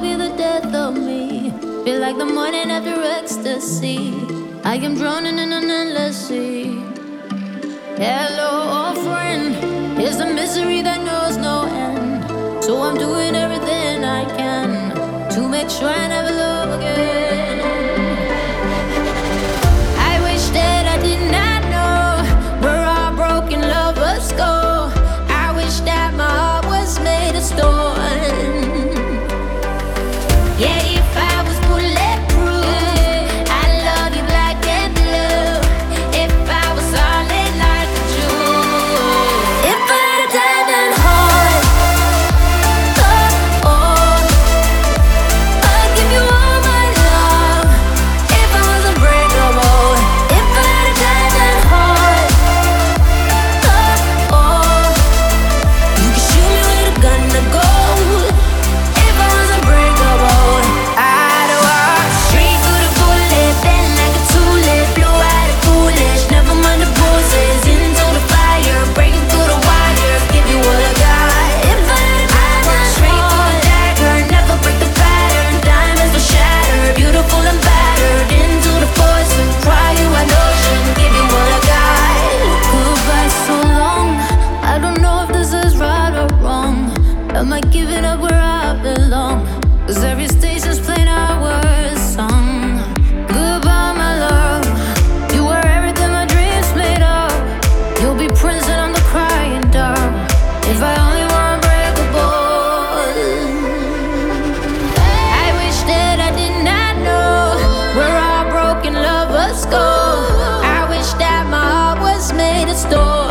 be the death of me. Feel like the morning after ecstasy. I am drowning in an endless sea. Hello, old friend. Here's the misery that knows no end. So I'm doing everything I can to make sure I never love again. I wish that I did not know where our broken lovers go. I wish that my heart was made of stone. Yeah, if I was bulletproof, I'd love you black and blue. If I was solid like a Jew, if I had a diamond heart, oh, oh, I'd give you all my love. If I was unbreakable, if I had a diamond heart, oh, oh, you could shoot me with a gun to go. If I was unbreakable, I'd walk straight through the bullet, bend like a tulip, blue-eyed and foolish, never mind the bruises, into the fire, breaking through the wires, give you what I got. If I had a diamond, straight through the dagger, never break the pattern, diamonds will shatter, beautiful and battered, into the force and cry you an ocean, give you what I got. Goodbye so long, I don't know if this is right or wrong. Am I giving up where I belong? 'Cause every station's playing our song. Goodbye, my love. You were everything my dreams made of. You'll be Prince and I'm the crying dove. If I only were unbreakable. I wish that I did not know where our broken lovers go. I wish that my heart was made of stone.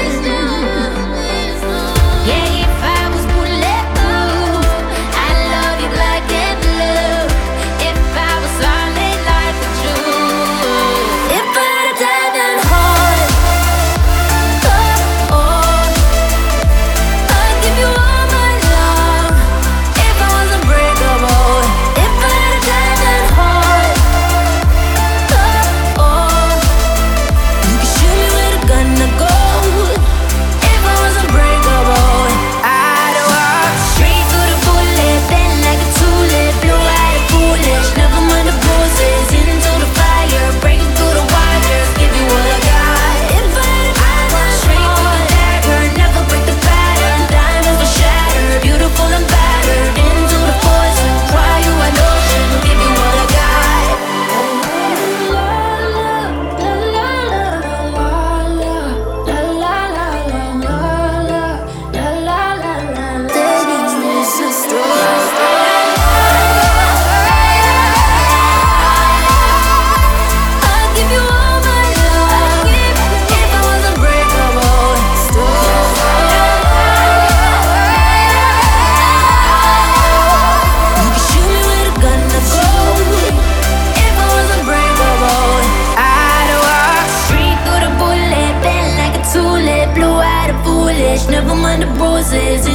Yeah, if I was bulletproof, I'd love you black and blue. If I was solid like a Jew, if I had a diamond heart, oh, oh, I'd give you all my love. If I was unbreakable, if I had a diamond heart, oh, oh, you could shoot me with a gun to go. If I was unbreakable, I'd walk straight through the bullet, bend like a tulip, blue-eyed and foolish, never mind the bruises, into the fire, breaking through the wires, give you what I got. If I had a diamond, straight through the dagger, never break the pattern, diamonds will shatter, beautiful and battered, into the poison, cry you an ocean, give you what I got. I'll give you all my love. If I was unbreakable, you could shoot me with a gun to go. If I was unbreakable, I'd walk straight through the bullet, bend like a tulip, blue-eyed and foolish, never mind the bruises,